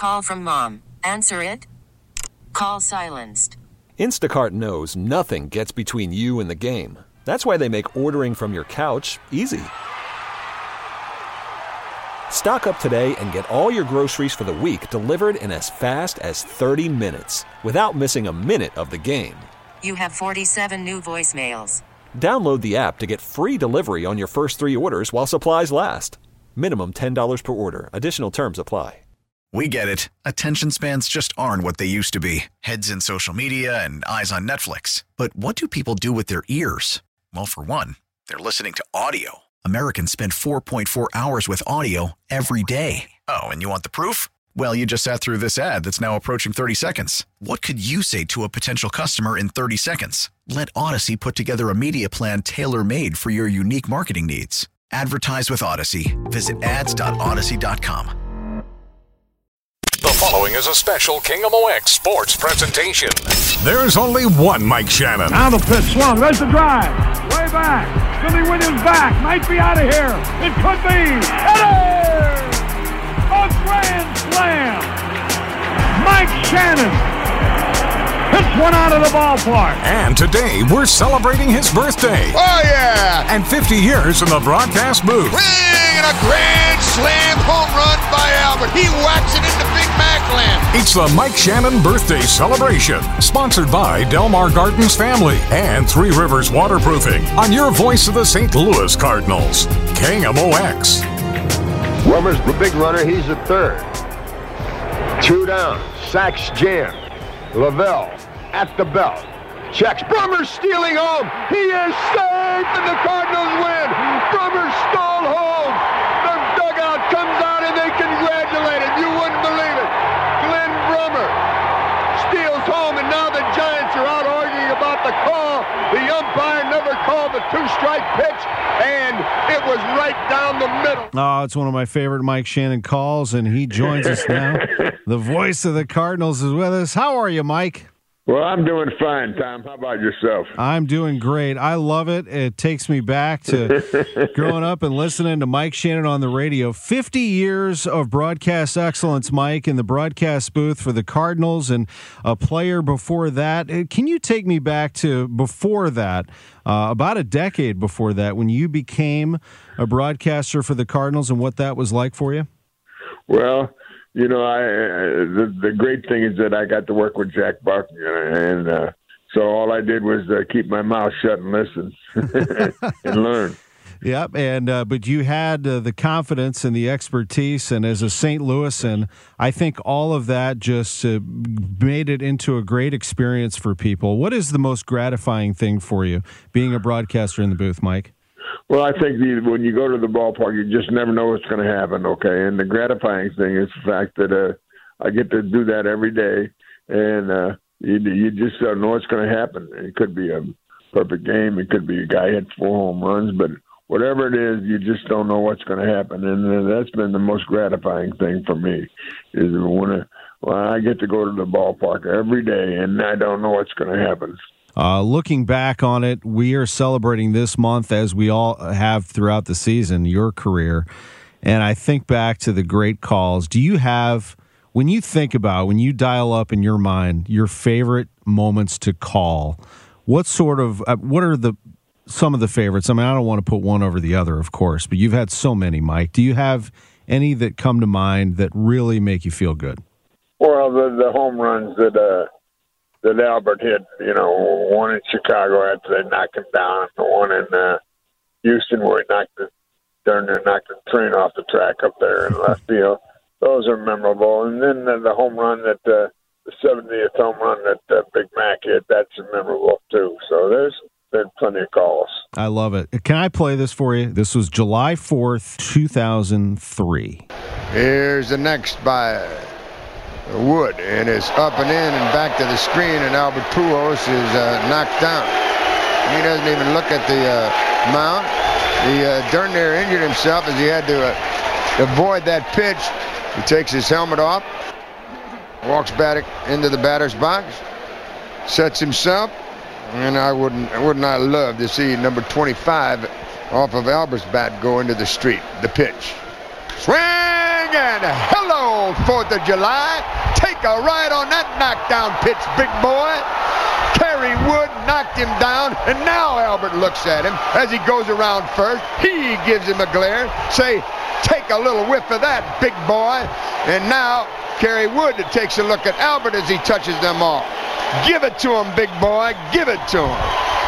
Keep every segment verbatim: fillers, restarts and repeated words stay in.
call from mom. Answer it. Call silenced. Instacart knows nothing gets between you and the game. That's why they make ordering from your couch easy. Stock up today and get all your groceries for the week delivered in as fast as thirty minutes without missing a minute of the game. You have forty-seven new voicemails. Download the app to get free delivery on your first three orders while supplies last. Minimum ten dollars per order. Additional terms apply. We get it. Attention spans just aren't what they used to be. Heads in social media and eyes on Netflix. But what do people do with their ears? Well, for one, they're listening to audio. Americans spend four point four hours with audio every day. Oh, and you want the proof? Well, you just sat through this ad that's now approaching thirty seconds. What could you say to a potential customer in thirty seconds? Let Odyssey put together a media plan tailor-made for your unique marketing needs. Advertise with Odyssey. Visit ads dot odyssey dot com. The following is a special King M O X sports presentation. There's only one Mike Shannon. Now the pitch swung. There's the drive. Way back. Billy Williams back. Might be out of here. It could be. It is! A grand slam. Mike Shannon hits one out of the ballpark. And today we're celebrating his birthday. Oh, yeah. And fifty years in the broadcast booth. Ring and a grand slam home run by Albert. He whacks it into Big Mac land. It's the Mike Shannon Birthday Celebration, sponsored by Delmar Gardens Family and Three Rivers Waterproofing on your voice of the Saint Louis Cardinals, King M O X. Wilmer's the big runner. He's the third. Two down. Sacks jammed. Lavelle at the belt. Checks. Brummer stealing home. He is safe and the Cardinals win. Brummer stole home. The dugout comes out and they congratulate him. You wouldn't believe it. Glenn Brummer steals home and now the Giants are out arguing about the call. The umpire never called the two-strike pitch and it was right down the middle. Oh, it's one of my favorite Mike Shannon calls and he joins us now. The voice of the Cardinals is with us. How are you, Mike? Well, I'm doing fine, Tom. How about yourself? I'm doing great. I love it. It takes me back to growing up and listening to Mike Shannon on the radio. fifty years of broadcast excellence, Mike, in the broadcast booth for the Cardinals and a player before that. Can you take me back to before that, uh, about a decade before that, when you became a broadcaster for the Cardinals and what that was like for you? Well, you know, I uh, the, the great thing is that I got to work with Jack Buck, and uh, so all I did was uh, keep my mouth shut and listen and learn. Yep, and uh, but you had uh, the confidence and the expertise, and as a Saint Louisan, I think all of that just uh, made it into a great experience for people. What is the most gratifying thing for you, being a broadcaster in the booth, Mike? Well, I think the, when you go to the ballpark, you just never know what's going to happen, okay? And the gratifying thing is the fact that uh, I get to do that every day, and uh, you, you just don't know what's going to happen. It could be a perfect game. It could be a guy hit four home runs, but whatever it is, you just don't know what's going to happen. And uh, that's been the most gratifying thing for me is when, I, when I get to go to the ballpark every day, and I don't know what's going to happen. Uh, looking back on it, we are celebrating this month, as we all have throughout the season, your career. And I think back to the great calls. Do you have, when you think about, when you dial up in your mind, your favorite moments to call, what sort of, uh, what are the, some of the favorites? I mean, I don't want to put one over the other, of course, but you've had so many, Mike. Do you have any that come to mind that really make you feel good? Well, the, the home runs that, uh, that Albert hit, you know, one in Chicago after they knocked him down, the one in uh, Houston where he knocked the, darn near knocked the train off the track up there in left field. Those are memorable. And then the, the home run that, uh, the seventieth home run that uh, Big Mac hit, that's memorable too. So there's been plenty of calls. I love it. Can I play this for you? This was July fourth, two thousand three. Here's the next by Wood, and it's up and in and back to the screen, and Albert Pujols is uh, knocked down. He doesn't even look at the uh, mound. He uh, darn near injured himself as he had to uh, avoid that pitch. He takes his helmet off, walks back into the batter's box, sets himself, and I wouldn't, would not love to see number twenty-five off of Albert's bat go into the street. The pitch. Swing, and hello, on fourth of July. Take a ride on that knockdown pitch, big boy. Kerry Wood knocked him down, and now Albert looks at him as he goes around first. He gives him a glare. Say, take a little whiff of that, big boy. And now Kerry Wood takes a look at Albert as he touches them all. Give it to him, big boy. Give it to him.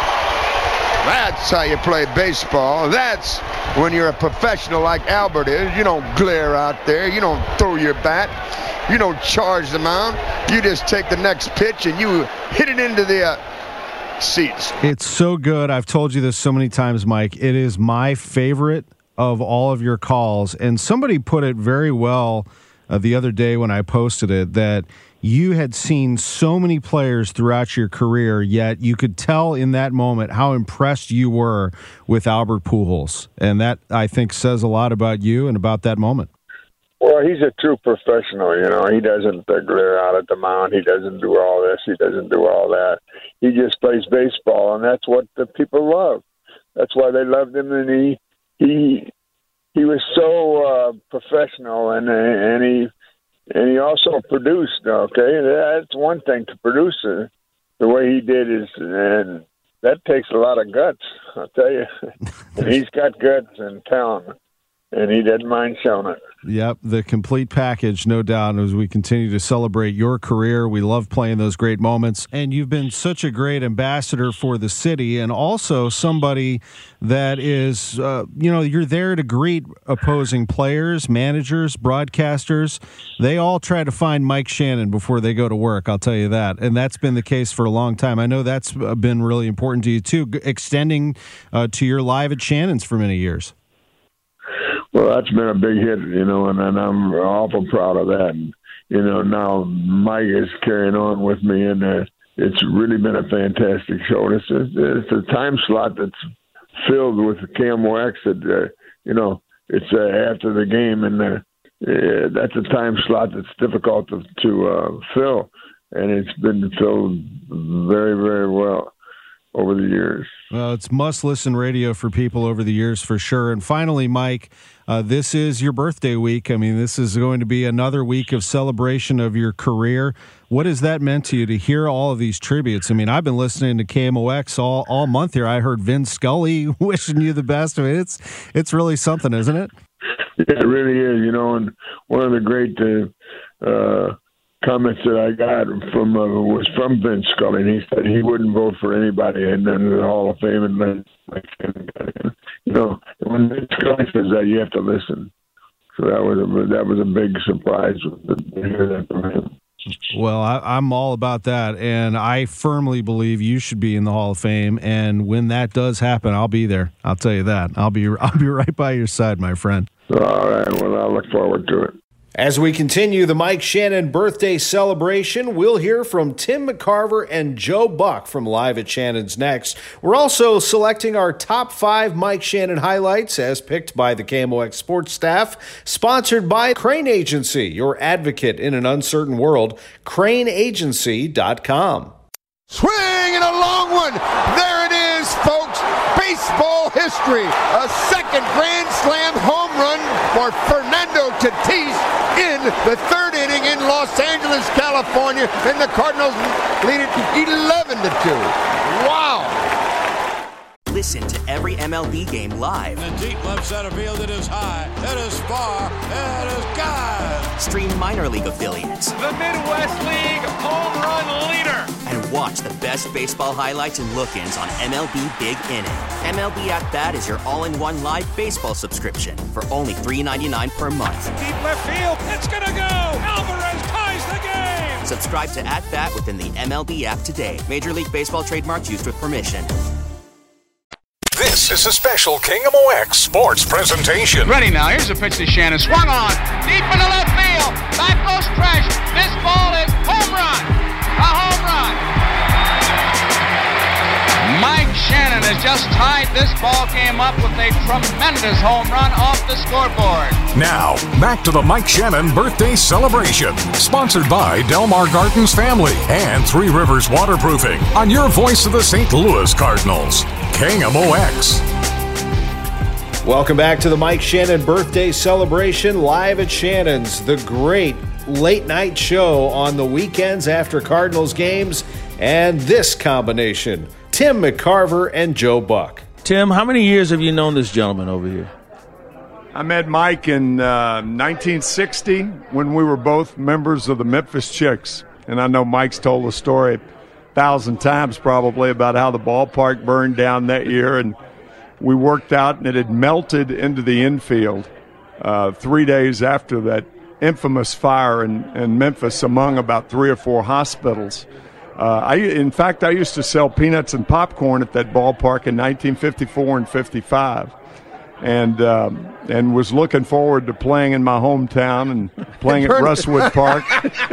That's how you play baseball. That's when you're a professional like Albert is. You don't glare out there. You don't throw your bat. You don't charge the mound. You just take the next pitch and you hit it into the uh, seats. It's so good. I've told you this so many times, Mike. It is my favorite of all of your calls. And somebody put it very well uh, the other day when I posted it, that you had seen so many players throughout your career, yet you could tell in that moment how impressed you were with Albert Pujols. And that, I think, says a lot about you and about that moment. Well, he's a true professional, you know. He doesn't uh, glare out at the mound. He doesn't do all this. He doesn't do all that. He just plays baseball, and that's what the people love. That's why they loved him, and he he he was so uh, professional, and and he and he also produced. Okay, that's one thing to produce uh, the way he did is, and that takes a lot of guts. I'll tell you, and he's got guts and talent. And he didn't mind showing it. Yep, the complete package, no doubt, as we continue to celebrate your career. We love playing those great moments. And you've been such a great ambassador for the city, and also somebody that is, uh, you know, you're there to greet opposing players, managers, broadcasters. They all try to find Mike Shannon before they go to work, I'll tell you that. And that's been the case for a long time. I know that's been really important to you, too, extending uh, to your Live at Shannon's for many years. Well, that's been a big hit, you know, and, and I'm awful proud of that. And, you know, now Mike is carrying on with me, and uh, it's really been a fantastic show. It's a, it's a time slot that's filled with K M O X that, uh, you know, it's uh, after the game, and uh, uh, that's a time slot that's difficult to, to uh, fill, and it's been filled very, very well over the years. Well, it's must-listen radio for people over the years for sure. And finally, Mike, uh, this is your birthday week. I mean, this is going to be another week of celebration of your career. What has that meant to you to hear all of these tributes? I mean, I've been listening to K M O X all, all month here. I heard Vin Scully wishing you the best. I mean, it's, it's really something, isn't it? Yeah, it really is, you know, and one of the great uh, uh, comments that I got from uh, was from Vince Scully, and he said he wouldn't vote for anybody in the Hall of Fame. And then, you know, when Vince Scully says that, you have to listen. So that was a, that was a big surprise to hear that from him. Well, I, I'm all about that, and I firmly believe you should be in the Hall of Fame. And when that does happen, I'll be there. I'll tell you that. I'll be I'll be right by your side, my friend. All right. Well, I look forward to it. As we continue the Mike Shannon birthday celebration, we'll hear from Tim McCarver and Joe Buck from Live at Shannon's next. We're also selecting our top five Mike Shannon highlights as picked by the K M O X sports staff, sponsored by Crane Agency, your advocate in an uncertain world, crane agency dot com. Swing and a long one. There it is, folks. Baseball history. A second Grand Slam home run for Fernando Tatis in the third inning in Los Angeles, California, and the Cardinals lead it eleven to two. Wow. Listen to every M L B game live. In the deep left center field, it is high, it is far, it is gone. Stream minor league affiliates. The Midwest League home run leader. And watch the best baseball highlights and look-ins on M L B Big Inning. M L B At Bat is your all-in-one live baseball subscription for only three dollars and ninety-nine cents per month. Deep left field, it's gonna go. Alvarez ties the game. Subscribe to At Bat within the M L B app today. Major League Baseball trademarks used with permission. This is a special K M O X sports presentation. Ready now. Here's a pitch to Shannon. Swung on. Deep into left field. Back goes Tresh. This ball is home run. A home run. Mike Shannon has just tied this ball game up with a tremendous home run off the scoreboard. Now, back to the Mike Shannon birthday celebration. Sponsored by Delmar Gardens Family and Three Rivers Waterproofing. On your voice of the Saint Louis Cardinals, K M O X. Welcome back to the Mike Shannon birthday celebration live at Shannon's. The great late night show on the weekends after Cardinals games, and this combination, Tim McCarver and Joe Buck. Tim, how many years have you known this gentleman over here? I met Mike in uh, nineteen sixty when we were both members of the Memphis Chicks. And I know Mike's told the story a thousand times probably about how the ballpark burned down that year. And we worked out, and it had melted into the infield uh, three days after that infamous fire in, in Memphis among about three or four hospitals. Uh, I, in fact, I used to sell peanuts and popcorn at that ballpark in nineteen fifty-four and fifty-five. And um, and was looking forward to playing in my hometown and playing at Rustwood Park.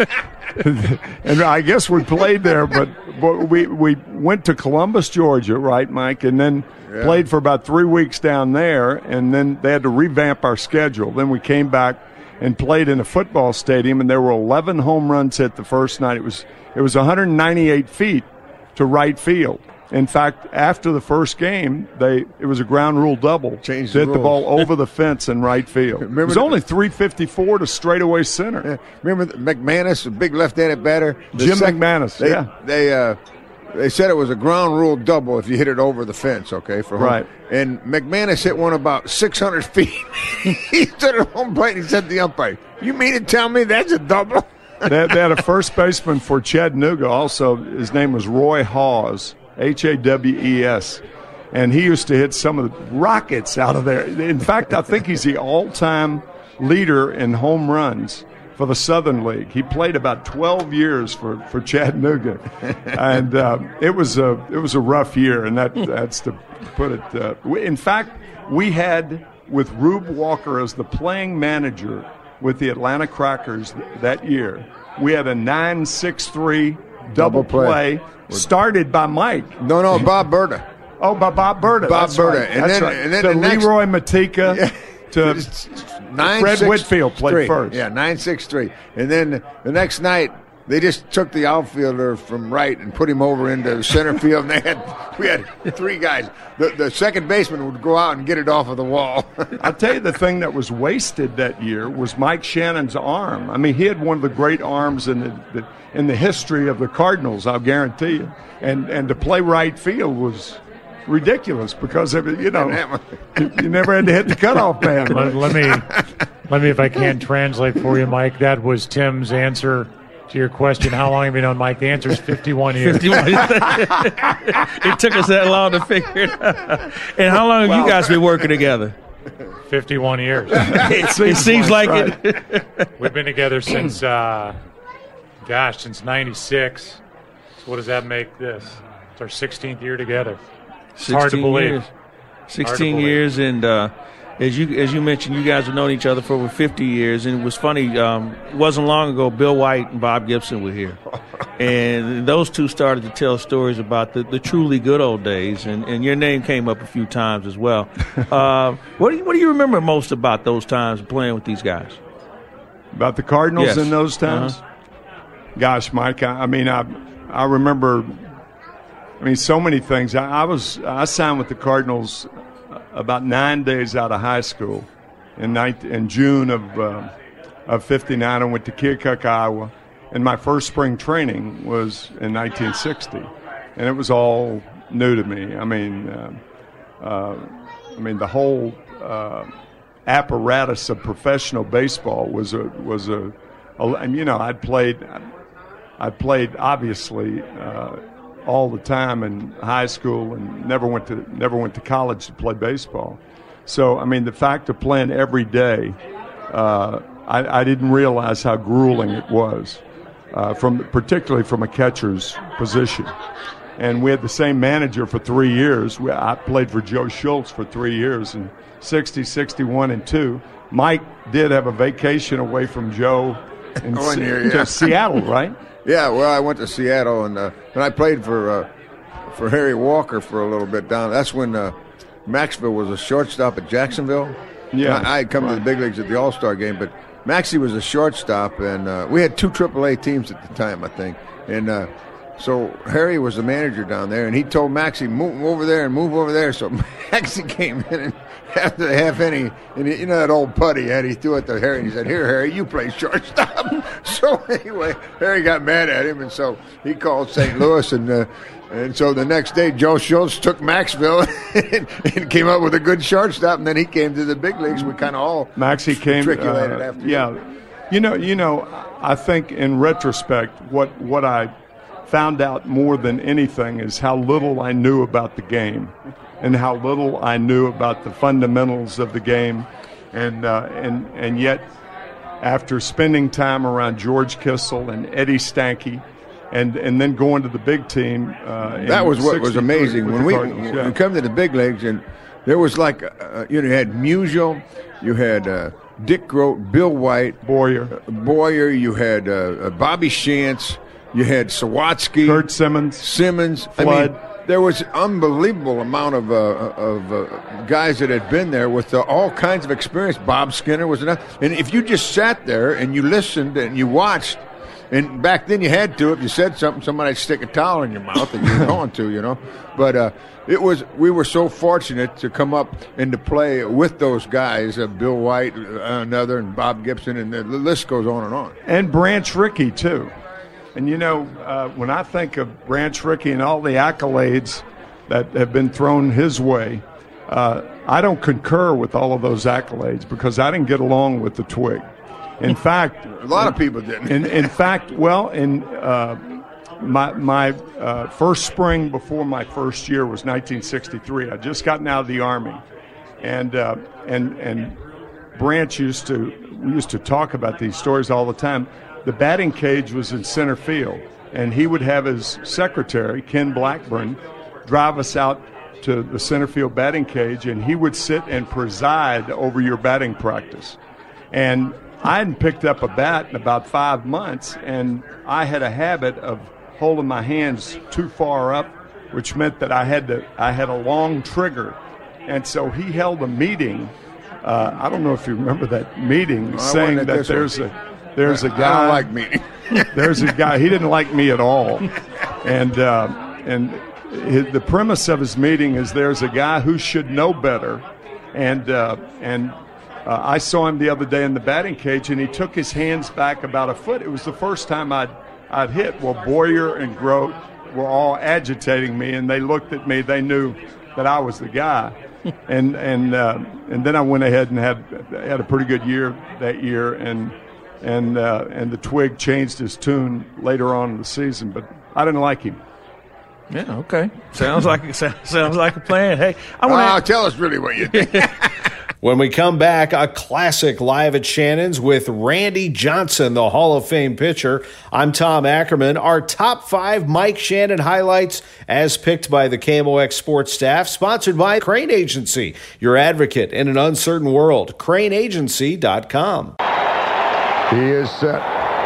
And I guess we played there, but, but we, we went to Columbus, Georgia, right, Mike? And then yeah. played for about three weeks down there, and then they had to revamp our schedule. Then we came back and played in a football stadium, and there were eleven home runs hit the first night. It was it was one hundred ninety-eight feet to right field. In fact, after the first game, they it was a ground rule double. Changed to the hit the ball over the fence in right field. Remember it was the, only three fifty-four to straightaway center. Yeah. Remember McManus, the big left-handed batter? The Jim sec- McManus, they, yeah. They uh, they said it was a ground rule double if you hit it over the fence, okay? For home. Right. And McManus hit one about six hundred feet. He stood at home plate and he said to the umpire, "You mean to tell me that's a double?" they, had, they had a first baseman for Chattanooga also. His name was Roy Hawes. H A W E S, and he used to hit some of the rockets out of there. In fact, I think he's the all-time leader in home runs for the Southern League. He played about twelve years for, for Chattanooga, and uh, it was a it was a rough year, and that that's to put it. Uh, we, in fact, we had with Rube Walker as the playing manager with the Atlanta Crackers that year. We had a nine six three double, double play. play. Started by Mike. No, no, Bob Berta. Oh, by Bob Berta. Bob That's Berta. Right. And, That's then, right. and then to the next, Leroy Matika yeah. to nine, Fred six, Whitfield played three. first. Yeah, nine six three. And then the next night, they just took the outfielder from right and put him over into center field. And they had we had three guys. The, the second baseman would go out and get it off of the wall. I'll tell you, the thing that was wasted that year was Mike Shannon's arm. I mean, he had one of the great arms in the, the in the history of the Cardinals, I'll guarantee you. And and to play right field was ridiculous because of, you know you never had to hit the cutoff man. Let, let me let me if I can translate for you, Mike. That was Tim's answer to your question. How long have you known Mike? The answer is fifty-one years. fifty-one It took us that long to figure it out. And how long have well, you guys been working together? fifty-one years. it, seems, it seems like right. it. We've been together since, uh, gosh, since ninety-six. So what does that make this? It's our sixteenth year together. It's hard to believe. Years. sixteen years, and uh, as you as you mentioned, you guys have known each other for over fifty years. And it was funny, um, it wasn't long ago, Bill White and Bob Gibson were here. And those two started to tell stories about the, the truly good old days. And, and your name came up a few times as well. Uh, what, do you, what do you remember most about those times playing with these guys? About the Cardinals yes. in those times? Uh-huh. Gosh, Mike, I, I mean, I I remember, I mean, so many things. I, I was I signed with the Cardinals about nine days out of high school in, nineteen, in June of uh, of fifty-nine. I went to Keokuk, Iowa, and my first spring training was in nineteen sixty, and it was all new to me. I mean, uh, uh, I mean the whole uh, apparatus of professional baseball was a was a, a and you know I'd played. I played obviously uh, all the time in high school and never went to never went to college to play baseball. So I mean, the fact of playing every day, uh, I, I didn't realize how grueling it was, uh, from particularly from a catcher's position. And we had the same manager for three years. We, I played for Joe Schultz for three years in sixty, sixty-one, and two. Mike did have a vacation away from Joe in oh, Se- here, yeah. Seattle, right? Yeah, well, I went to Seattle, and uh, and I played for uh, for Harry Walker for a little bit down. That's when uh, Maxville was a shortstop at Jacksonville. Yeah, I, I had come right. to the big leagues at the All-Star game, but Maxie was a shortstop, and uh, we had two triple A teams at the time, I think. And uh, so Harry was the manager down there, and he told Maxie, move over there and move over there. So Maxie came in, and after the half inning, and you know that old putt he had, he threw it to Harry, and he said, "Here, Harry, you play shortstop." So anyway, Harry got mad at him, and so he called Saint Louis, and uh, and so the next day, Joe Schultz took Maxville and, and came up with a good shortstop, and then he came to the big leagues. We kind of all Maxie came, matriculated uh, after. Yeah, you know, you know, I think in retrospect, what what I found out more than anything is how little I knew about the game, and how little I knew about the fundamentals of the game, and uh, and and yet, after spending time around George Kissel and Eddie Stanky, and and then going to the big team, uh, that was what was amazing when we Cardinals, yeah. when we come to the big leagues, and there was like uh, you know you had Musial, you had uh, Dick Grote, Bill White, Boyer, uh, Boyer, you had uh, uh, Bobby Shantz, you had Sawatsky, Kurt Simmons, Simmons, Flood. I mean, there was an unbelievable amount of uh, of uh, guys that had been there with uh, all kinds of experience. Bob Skinner was enough, and if you just sat there and you listened and you watched, and back then you had to, if you said something, somebody'd stick a towel in your mouth and you were going to, you know. But uh, it was we were so fortunate to come up and to play with those guys, uh, Bill White, uh, another, and Bob Gibson, and the list goes on and on. And Branch Rickey too. And, you know, uh, when I think of Branch Rickey and all the accolades that have been thrown his way, uh, I don't concur with all of those accolades because I didn't get along with the Twig. In fact, a lot of people didn't. In, in fact, well, in uh, my my uh, first spring before my first year was nineteen sixty-three. I'd just gotten out of the Army, and uh, and and Branch used to we used to talk about these stories all the time. The batting cage was in center field, and he would have his secretary, Ken Blackburn, drive us out to the center field batting cage, and he would sit and preside over your batting practice. And I hadn't picked up a bat in about five months, and I had a habit of holding my hands too far up, which meant that I had to I had a long trigger. And so he held a meeting. Uh, I don't know if you remember that meeting, well, saying that there's one. a There's a guy. I don't like meeting. There's a guy. He didn't like me at all, and uh, and his, the premise of his meeting is there's a guy who should know better, and uh, and uh, I saw him the other day in the batting cage, and he took his hands back about a foot. It was the first time I'd I'd hit. Well, Boyer and Grote were all agitating me, and they looked at me. They knew that I was the guy. and and uh, and then I went ahead and had had a pretty good year that year, and. And uh, and the Twig changed his tune later on in the season, but I didn't like him. Yeah, okay. Sounds like sounds like a plan. Hey, I want to uh, tell us really what you think. When we come back, a classic live at Shannon's with Randy Johnson, the Hall of Fame pitcher. I'm Tom Ackerman. Our top five Mike Shannon highlights as picked by the K M O X sports staff, sponsored by Crane Agency, your advocate in an uncertain world. crane agency dot com. He is set.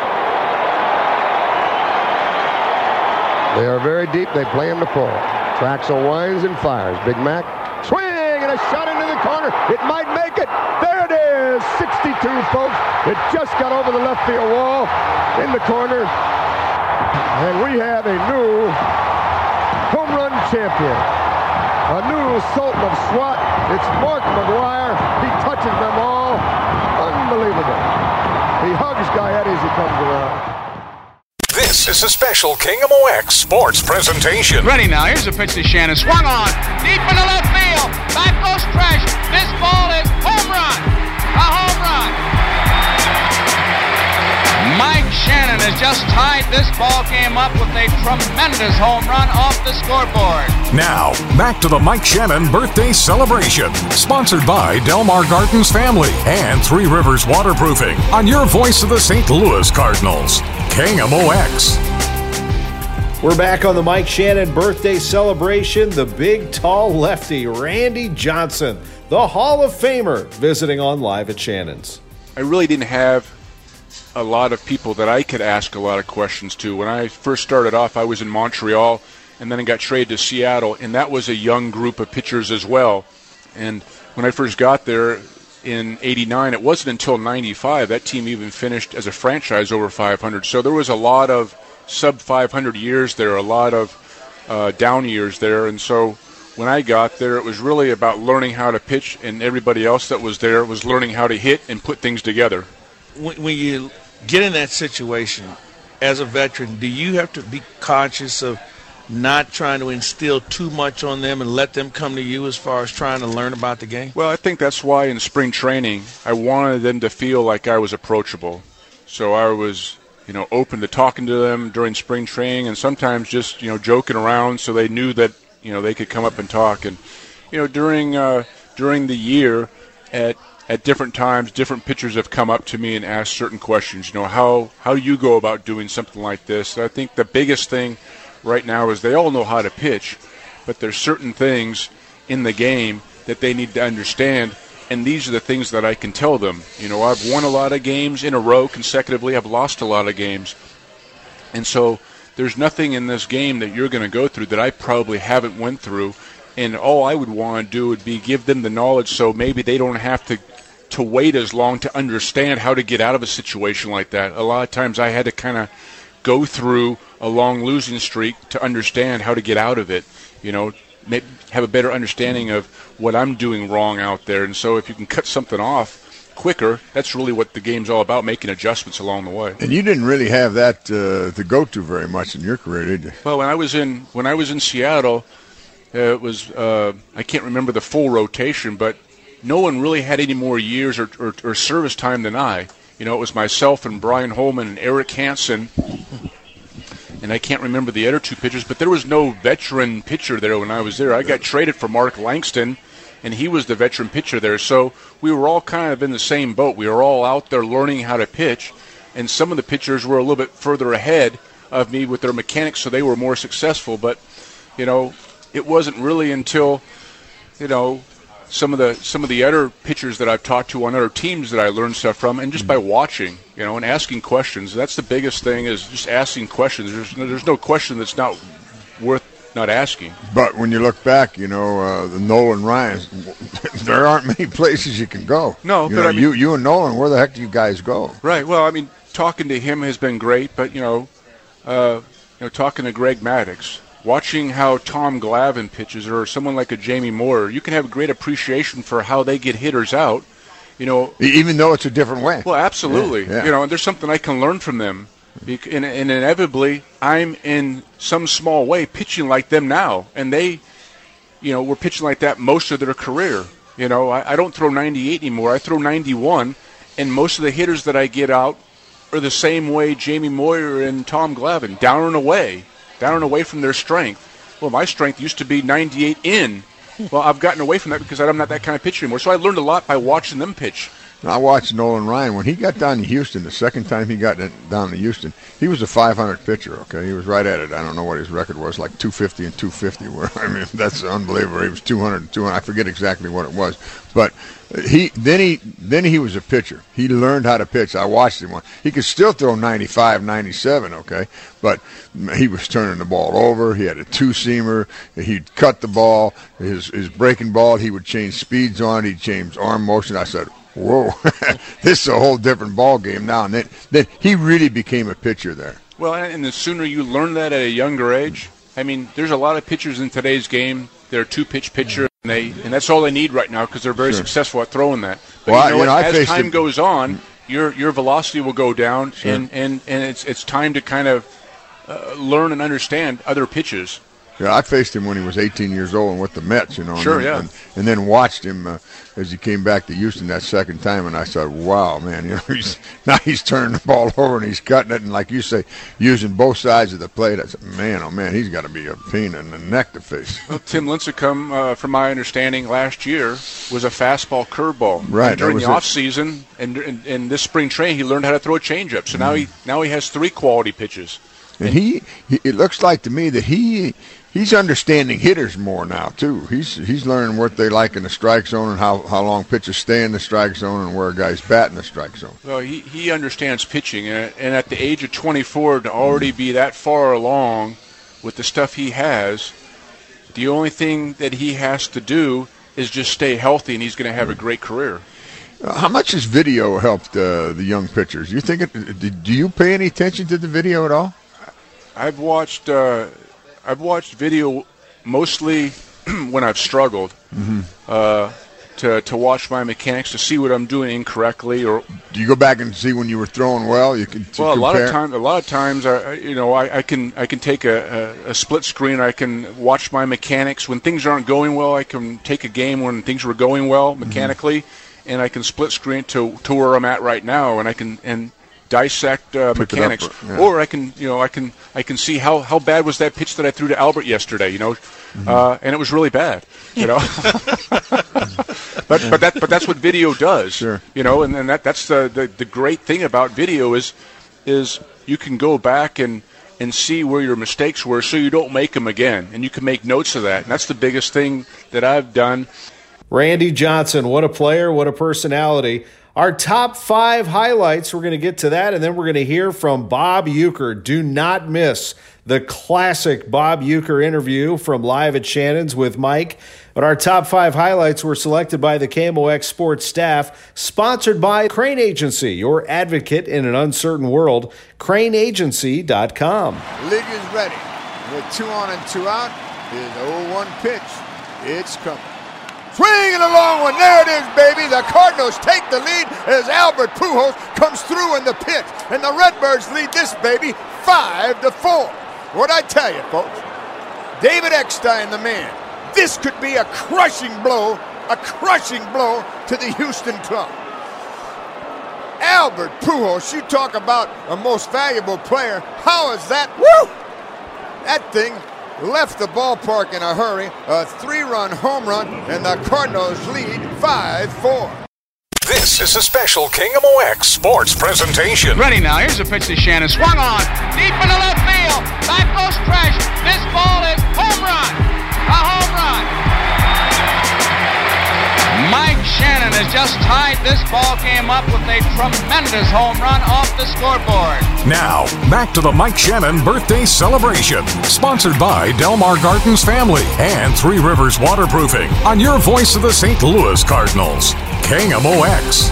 They are very deep. They play him to pull. Traxel winds and fires. Big Mac. Swing and a shot into the corner. It might make it. There it is. sixty-two, folks. It just got over the left field wall in the corner. And we have a new home run champion. A new Sultan of SWAT. It's Mark McGwire. He touches them all. Unbelievable. He hugs Gaetti as he comes around. This is a special K M O X sports presentation. Ready now. Here's a pitch to Shannon. Swung on. Deep into left field. Back goes Tresh. This ball is home run. A home run. Mike Shannon has just tied this ball game up with a tremendous home run off the scoreboard. Now, back to the Mike Shannon birthday celebration. Sponsored by Delmar Gardens Family and Three Rivers Waterproofing on your voice of the Saint Louis Cardinals, K M O X. We're back on the Mike Shannon birthday celebration. The big, tall lefty, Randy Johnson, the Hall of Famer, visiting on Live at Shannon's. I really didn't have a lot of people that I could ask a lot of questions to. When I first started off, I was in Montreal, and then I got traded to Seattle, and that was a young group of pitchers as well. And when I first got there in eighty-nine, it wasn't until ninety-five that team even finished as a franchise over five hundred. So there was a lot of sub five hundred years there, a lot of uh, down years there. And so when I got there, it was really about learning how to pitch, and everybody else that was there was learning how to hit and put things together. When, when you get in that situation as a veteran, do you have to be conscious of not trying to instill too much on them and let them come to you as far as trying to learn about the game? Well, I think that's why in spring training I wanted them to feel like I was approachable. So I was, you know, open to talking to them during spring training, and sometimes just, you know, joking around so they knew that, you know, they could come up and talk. And, you know, during uh, during the year at at different times, different pitchers have come up to me and asked certain questions. You know, how how do you go about doing something like this? And I think the biggest thing right now is they all know how to pitch, but there's certain things in the game that they need to understand, and these are the things that I can tell them. You know, I've won a lot of games in a row consecutively. I've lost a lot of games. And so there's nothing in this game that you're going to go through that I probably haven't went through, and all I would want to do would be give them the knowledge so maybe they don't have to to wait as long to understand how to get out of a situation like that. A lot of times I had to kind of go through a long losing streak to understand how to get out of it, you know, maybe have a better understanding of what I'm doing wrong out there. And so if you can cut something off quicker, that's really what the game's all about, making adjustments along the way. And you didn't really have that uh, to go to very much in your career, did you? Well, when I was in when I was in Seattle, uh, it was uh, I can't remember the full rotation, but no one really had any more years or, or, or service time than I. You know, it was myself and Brian Holman and Eric Hansen, and I can't remember the other two pitchers, but there was no veteran pitcher there when I was there. I got traded for Mark Langston, and he was the veteran pitcher there. So we were all kind of in the same boat. We were all out there learning how to pitch, and some of the pitchers were a little bit further ahead of me with their mechanics, so they were more successful. But, you know, it wasn't really until, you know, some of the some of the other pitchers that I've talked to on other teams that I learned stuff from, and just by watching, you know, and asking questions. That's the biggest thing, is just asking questions. There's no, there's no question that's not worth not asking. But when you look back, you know, uh, the Nolan Ryans, there aren't many places you can go. No, you but know, I mean, you you and Nolan, where the heck do you guys go? Right. Well, I mean, talking to him has been great, but you know, uh, you know, talking to Greg Maddux, watching how Tom Glavine pitches, or someone like a Jamie Moyer, you can have a great appreciation for how they get hitters out. You know, even though it's a different way. Well, absolutely. Yeah, yeah. You know, and there's something I can learn from them. And, and inevitably, I'm in some small way pitching like them now, and they, you know, were pitching like that most of their career. You know, I, I don't throw ninety-eight anymore. I throw ninety-one, and most of the hitters that I get out are the same way Jamie Moyer and Tom Glavine, down and away. down and away from their strength. Well, my strength used to be ninety-eight in. Well, I've gotten away from that because I'm not that kind of pitcher anymore. So I learned a lot by watching them pitch. I watched Nolan Ryan. When he got down to Houston, the second time he got down to Houston, he was a five hundred pitcher, okay? He was right at it. I don't know what his record was, like two fifty and two fifty. Where I mean, that's unbelievable. He was two hundred and two hundred. I forget exactly what it was. But he then he then he was a pitcher. He learned how to pitch. I watched him. He could still throw ninety-five, ninety-seven, okay? But he was turning the ball over. He had a two-seamer. He'd cut the ball. His, his breaking ball, he would change speeds on it. He'd change arm motion. I said, whoa, this is a whole different ball game now. And then, then he really became a pitcher there. Well, and the sooner you learn that at a younger age, I mean, there's a lot of pitchers in today's game. They're a two-pitch pitcher, and they and that's all they need right now because they're very sure. successful at throwing that. But well, you know, you know, as time him. goes on, your your velocity will go down, sure. and, and, and it's it's time to kind of uh, learn and understand other pitches. Yeah, I faced him when he was eighteen years old and with the Mets, you know. Sure, and, yeah. And, and then watched him uh, as he came back to Houston that second time, and I said, wow, man, you know, he's, now he's turning the ball over and he's cutting it, and like you say, using both sides of the plate. I said, man, oh, man, he's got to be a pain in the neck to face. Well, Tim Lincecum, uh, from my understanding, last year was a fastball curveball. Right. And during the it. off season and, and, and this spring training, he learned how to throw a changeup. So mm. now he now he has three quality pitches. And he, he, it looks like to me that he he's understanding hitters more now too. He's he's learning what they like in the strike zone and how, how long pitches stay in the strike zone and where a guy's bat in the strike zone. Well, he, he understands pitching, and, and at the age of twenty-four to already be that far along with the stuff he has, the only thing that he has to do is just stay healthy, and he's going to have a great career. Uh, how much has video helped uh, the young pitchers? You think it, do you pay any attention to the video at all? I've watched uh, I've watched video mostly when I've struggled. Mm-hmm. Uh, To, to watch my mechanics to see what I'm doing incorrectly, or do you go back and see when you were throwing well? You can well a compare? lot of times. A lot of times, I, you know, I, I can I can take a, a, a split screen. I can watch my mechanics when things aren't going well. I can take a game when things were going well mechanically, mm-hmm. and I can split screen to to where I'm at right now, and I can and dissect uh, mechanics, up, yeah. or I can you know I can I can see how, how bad was that pitch that I threw to Albert yesterday. You know, mm-hmm. uh, and it was really bad. You know. But but that but that's what video does, sure. You know, and, and that that's the, the, the great thing about video is is you can go back and, and see where your mistakes were, so you don't make them again, and you can make notes of that. And that's the biggest thing that I've done. Randy Johnson, what a player, what a personality. Our top five highlights, we're going to get to that, and then we're going to hear from Bob Uecker. Do not miss the classic Bob Uecker interview from Live at Shannon's with Mike. But our top five highlights were selected by the K M O X Sports staff, sponsored by Crane Agency, your advocate in an uncertain world, crane agency dot com. League is ready. With two on and two out, his oh one pitch. It's coming. Swinging a long one. There it is, baby. The Cardinals take the lead as Albert Pujols comes through in the pitch. And the Redbirds lead this baby five to four. What'd I tell you, folks? David Eckstein, the man. This could be a crushing blow, a crushing blow to the Houston club. Albert Pujols, you talk about a most valuable player. How is that? Woo! That thing left the ballpark in a hurry. A three-run home run, and the Cardinals lead five four. This is a special King of M O X sports presentation. Ready now. Here's a pitch to Shannon. Swung on. Deep into left field. Back goes Tresh. This ball is home run. A home run. Mike Shannon has just tied this ball game up with a tremendous home run off the scoreboard. Now, back to the Mike Shannon birthday celebration. Sponsored by Delmar Gardens Family and Three Rivers Waterproofing. On your voice of the Saint Louis Cardinals, King of M O X.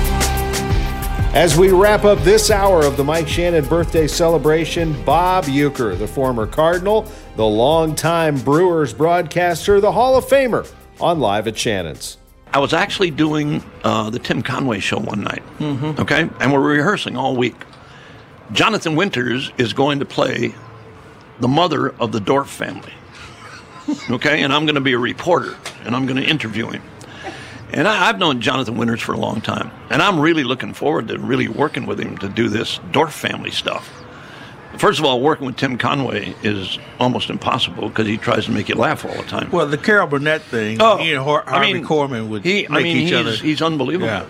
As we wrap up this hour of the Mike Shannon birthday celebration, Bob Uecker, the former Cardinal, the longtime Brewers broadcaster, the Hall of Famer, on Live at Shannon's. I was actually doing uh, the Tim Conway show one night, mm-hmm. okay? And we're rehearsing all week. Jonathan Winters is going to play the mother of the Dorff family, okay? And I'm going to be a reporter, and I'm going to interview him. And I, I've known Jonathan Winters for a long time, and I'm really looking forward to really working with him to do this Dorff family stuff. First of all, working with Tim Conway is almost impossible because he tries to make you laugh all the time. Well, the Carol Burnett thing, oh, he and Har- Harvey I mean, Korman would he, make I mean, each he's, other. He's unbelievable. Yeah.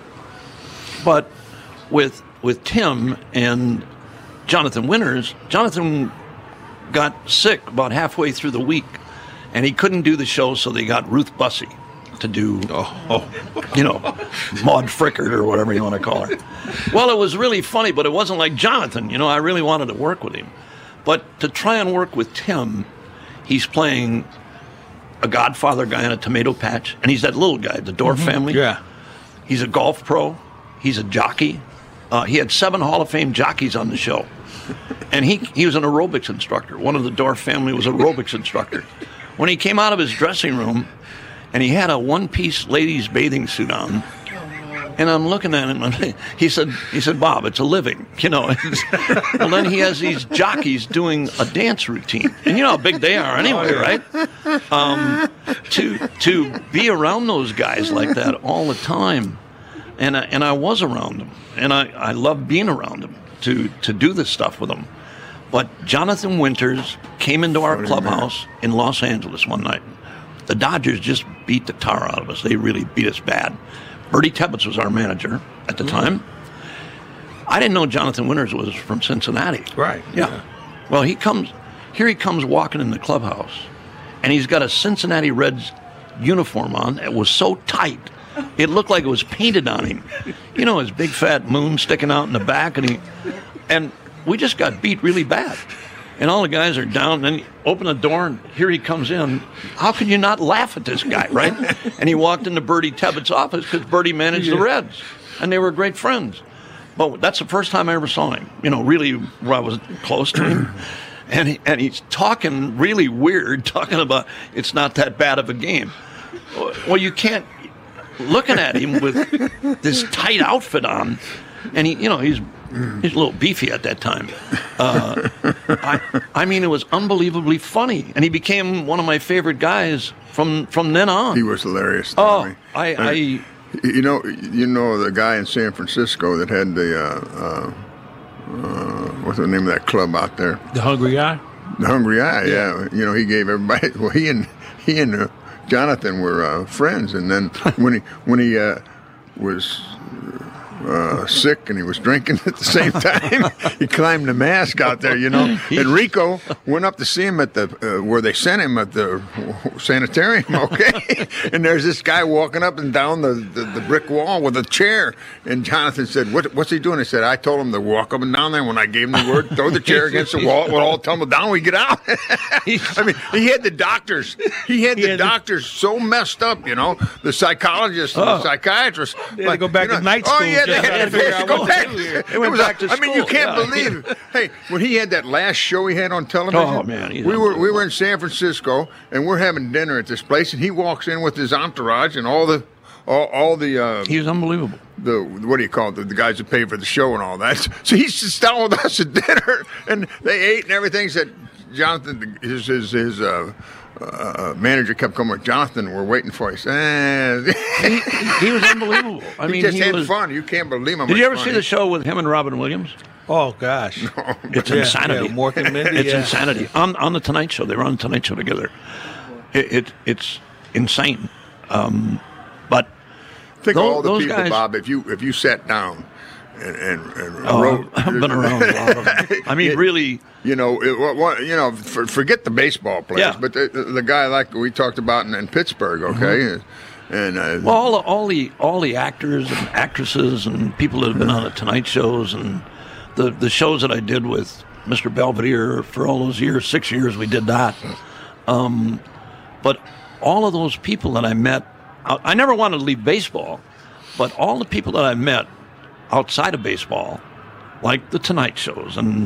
But with with Tim and Jonathan Winters, Jonathan got sick about halfway through the week, and he couldn't do the show, so they got Ruth Bussey to do, oh, oh, you know, Maud Frickert or whatever you want to call her. Well, it was really funny, but it wasn't like Jonathan. You know, I really wanted to work with him. But to try and work with Tim, he's playing a Godfather guy in a tomato patch, and he's that little guy, the Dorff mm-hmm. family. Yeah. He's a golf pro. He's a jockey. Uh, he had seven Hall of Fame jockeys on the show. And he, he was an aerobics instructor. One of the Dorff family was an aerobics instructor. When he came out of his dressing room, and he had a one-piece ladies' bathing suit on, and I'm looking at him, and he said, "He said, Bob, it's a living, you know." Well, then he has these jockeys doing a dance routine, and you know how big they are anyway, right? Um, to to be around those guys like that all the time, and I, and I was around them, and I, I loved being around them to to do this stuff with them. But Jonathan Winters came into our clubhouse in Los Angeles one night. The Dodgers just beat the tar out of us. They really beat us bad. Bertie Tebbetts was our manager at the time. I didn't know Jonathan Winters was from Cincinnati. Right. Yeah. yeah. Well, he comes, here he comes walking in the clubhouse, and he's got a Cincinnati Reds uniform on. It was so tight, it looked like it was painted on him. You know, his big fat moon sticking out in the back, and he, and we just got beat really bad. And all the guys are down, and then open the door, and here he comes in. How can you not laugh at this guy, right? And he walked into Bertie Tebbetts' office because Bertie managed yeah. the Reds, and they were great friends. But that's the first time I ever saw him, you know, really where I was close to him. and he, and he's talking really weird, talking about it's not that bad of a game. Well, you can't. Looking at him with this tight outfit on, and he, you know, he's he's a little beefy at that time. Uh, I, I mean, it was unbelievably funny, and he became one of my favorite guys from from then on. He was hilarious. Oh, I, I, I you know, you know the guy in San Francisco that had the uh, uh, uh, what's the name of that club out there? The Hungry Eye. The Hungry Eye. Yeah, yeah. You know, he gave everybody. Well, he and he and uh, Jonathan were uh, friends, and then when he when he uh, was uh, sick and he was drinking at the same time, he climbed the mast out there, you know. And Rico went up to see him at the uh, where they sent him at the sanitarium, okay. And there's this guy walking up and down the, the, the brick wall with a chair, and Jonathan said, "What what's he doing?" He said, "I told him to walk up and down there. When I gave him the word, throw the chair against the wall, it would all tumble down. We get out." I mean, he had the doctors. He had he the had doctors the... so messed up, you know. The psychologists, and oh. the psychiatrists. They had like, to go back you know, to night school. Oh yeah, they had to go back. They went back to I mean, you school. can't Yeah. believe. Hey, when he had that last show he had on television. Oh man, he's we were we were in San Francisco and we're having dinner at this place, and he walks in with his entourage and all the all, all the. Uh, he was unbelievable. The what do you call it? The, the guys that pay for the show and all that. So he sits down with us at dinner, and they ate and everything. Said Jonathan, his his his. Uh, Uh, manager kept coming with Jonathan. We're waiting for you. Eh. he, he was unbelievable. I he mean, just he had was, fun. You can't believe him. Did you ever see the show with him and Robin Williams? Oh gosh, no, it's yeah, insanity. Yeah, Mork and Mindy, it's yeah. insanity. On on the Tonight Show, they were on the Tonight Show together. It, it it's insane. Um, but think those, of all the those people, guys, Bob. If you if you sat down. And, and, and oh, wrote, I've been around a lot of them. I mean, it, really, you know, it, what, what, you know, for, forget the baseball players, yeah. but the, the, the guy like we talked about in, in Pittsburgh, okay, mm-hmm. and uh, well, all, all the all the actors and actresses and people that have been on the Tonight Shows and the the shows that I did with Mister Belvedere for all those years, six years we did that. Um, but all of those people that I met, I, I never wanted to leave baseball, but all the people that I met outside of baseball, like the Tonight Shows and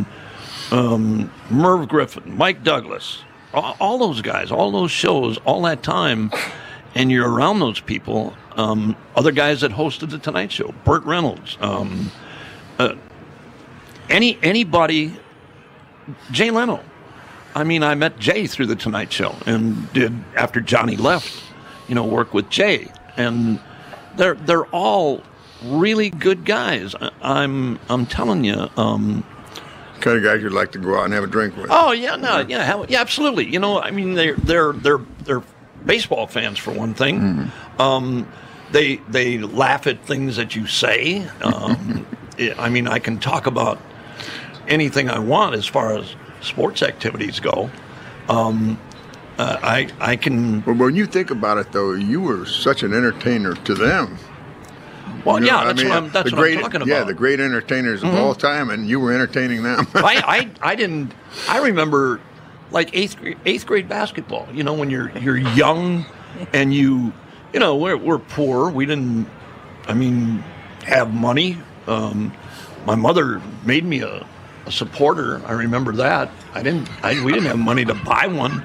um, Merv Griffin, Mike Douglas, all, all those guys, all those shows, all that time, and you're around those people. Um, other guys that hosted the Tonight Show, Burt Reynolds, um, uh, any anybody, Jay Leno. I mean, I met Jay through the Tonight Show and did after Johnny left, you know, work with Jay, and they're they're all really good guys. I'm I'm telling you. Um, kind of guys you'd like to go out and have a drink with. Oh yeah, no, yeah, yeah, yeah absolutely. You know, I mean, they're they're they're they're baseball fans for one thing. Mm-hmm. Um, they they laugh at things that you say. Um, I mean, I can talk about anything I want as far as sports activities go. Um, uh, I I can. Well, when you think about it, though, you were such an entertainer to them. Well, you know, yeah, that's I mean, what I'm. That's the what great, I'm talking about. Yeah, the great entertainers of mm-hmm. all time, and you were entertaining them. I, I, I didn't. I remember, like eighth grade, eighth grade basketball. You know, when you're you're young, and you, you know, we're we're poor. We didn't. I mean, have money. Um, my mother made me a, a supporter. I remember that. I didn't. I, we didn't have money to buy one.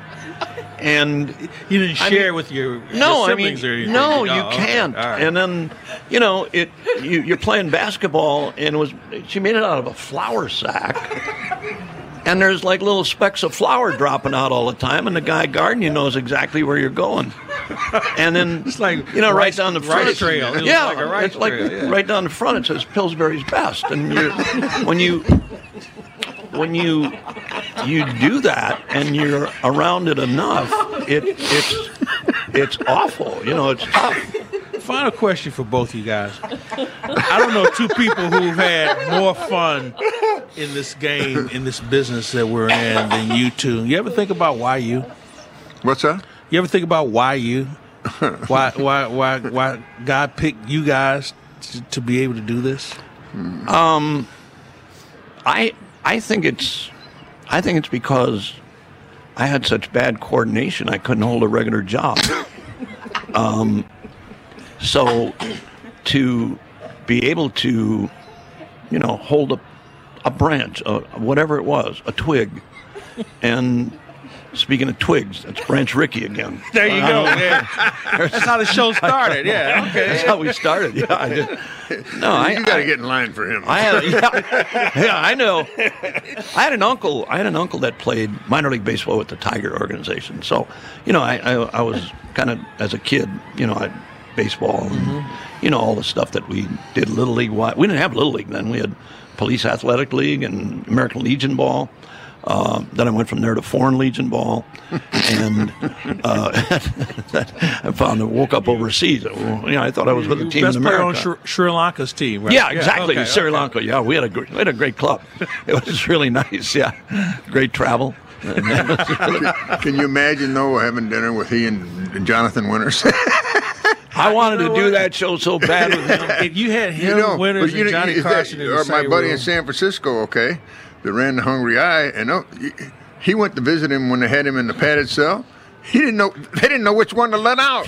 And you didn't I share mean, with your, no, your siblings I mean, or anything. no, Oh, you okay. can't. Right. And then, you know, it you, you're playing basketball, and it was she made it out of a flour sack, and there's like little specks of flour dropping out all the time, and the guy guarding you knows exactly where you're going. And then it's like you know, rice, right down the front, rice trail. It yeah, like a rice it's like trail, yeah. right down the front. It says Pillsbury's Best, and you're, when you. When you you do that and you're around it enough, it it's it's awful. You know, it's tough. Final question for both of you guys. I don't know two people who've had more fun in this game, in this business that we're in than you two. You ever think about why you? What's that? You ever think about why you? Why why why why God picked you guys to, to be able to do this? Um, I. I think it's, I think it's because I had such bad coordination I couldn't hold a regular job. um, so to be able to, you know, hold a, a branch, a, whatever it was, a twig, And speaking of twigs, that's Branch Rickey again. There you go. Yeah. That's how the show started. Yeah, okay. That's how we started. Yeah, I did. No, I, you got to I, get in line for him. I had, yeah, yeah, I know. I had an uncle. I had an uncle that played minor league baseball with the Tiger organization. So, you know, I, I, I was kind of as a kid, you know, I baseball and mm-hmm. you know all the stuff that we did little league. We didn't have little league then. We had Police Athletic League and American Legion Ball. Uh, then I went from there to Foreign Legion Ball, and uh, I found I woke up overseas. You know, I thought I was with a team Best in America. Player on Sri, Sri Lanka's team, right? Yeah, exactly. Yeah, okay, Sri okay. Lanka. Yeah, we had a great, we had a great club. It was really nice. Yeah, great travel. can, can you imagine though having dinner with he and Jonathan Winters? I wanted to do that show so bad with him. If you had him, you know, Winters, but you and know, Johnny is Carson that, in the or my same buddy room. in San Francisco, okay, that ran the Hungry Eye, and oh, he went to visit him when they had him in the padded cell. He didn't know. They didn't know which one to let out.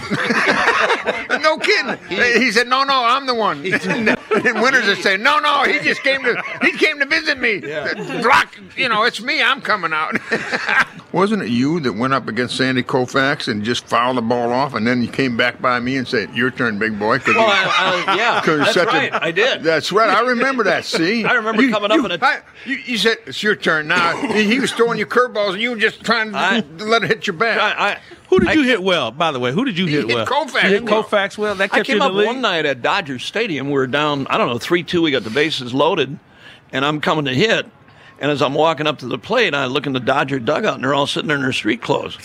No kidding. He, he said, "No, no, I'm the one." And Winters is saying, "No, no, he just came to he came to visit me. Yeah. Rock, you know, it's me. I'm coming out." Wasn't it you that went up against Sandy Koufax and just fouled the ball off, and then you came back by me and said, "Your turn, big boy"? Well, I, I, yeah, that's such right. A, I did. That's right. I remember that. See, I remember you, coming you, up in a. I, you, you said it's your turn now. He was throwing you curveballs, and you were just trying to I, let it hit your back. I, I, Who did I, you hit well, by the way? Who did you hit, hit well? Koufax. You hit Koufax well? That kept I came you in up the league? one night at Dodger Stadium. We were down, I don't know, three two. We got the bases loaded, and I'm coming to hit. And as I'm walking up to the plate, I look in the Dodger dugout, and they're all sitting there in their street clothes.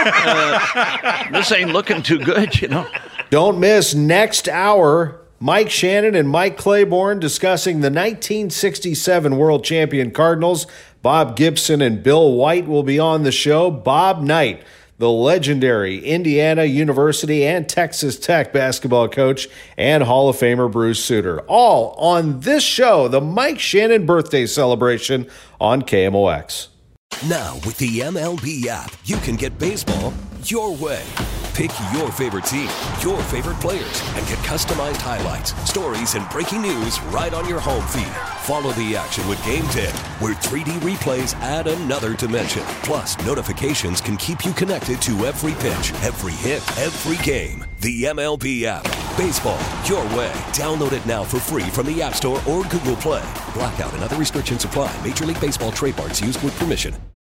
uh, this ain't looking too good, you know. Don't miss next hour. Mike Shannon and Mike Claiborne discussing the nineteen sixty-seven World Champion Cardinals. Bob Gibson and Bill White will be on the show. Bob Knight, the legendary Indiana University and Texas Tech basketball coach, and Hall of Famer Bruce Sutter. All on this show, the Mike Shannon birthday celebration on K M O X. Now, with the M L B app, you can get baseball your way. Pick your favorite team, your favorite players, and get customized highlights, stories, and breaking news right on your home feed. Follow the action with Game Day, where three D replays add another dimension. Plus, notifications can keep you connected to every pitch, every hit, every game. The M L B app. Baseball your way. Download it now for free from the App Store or Google Play. Blackout and other restrictions apply. Major League Baseball trademarks used with permission.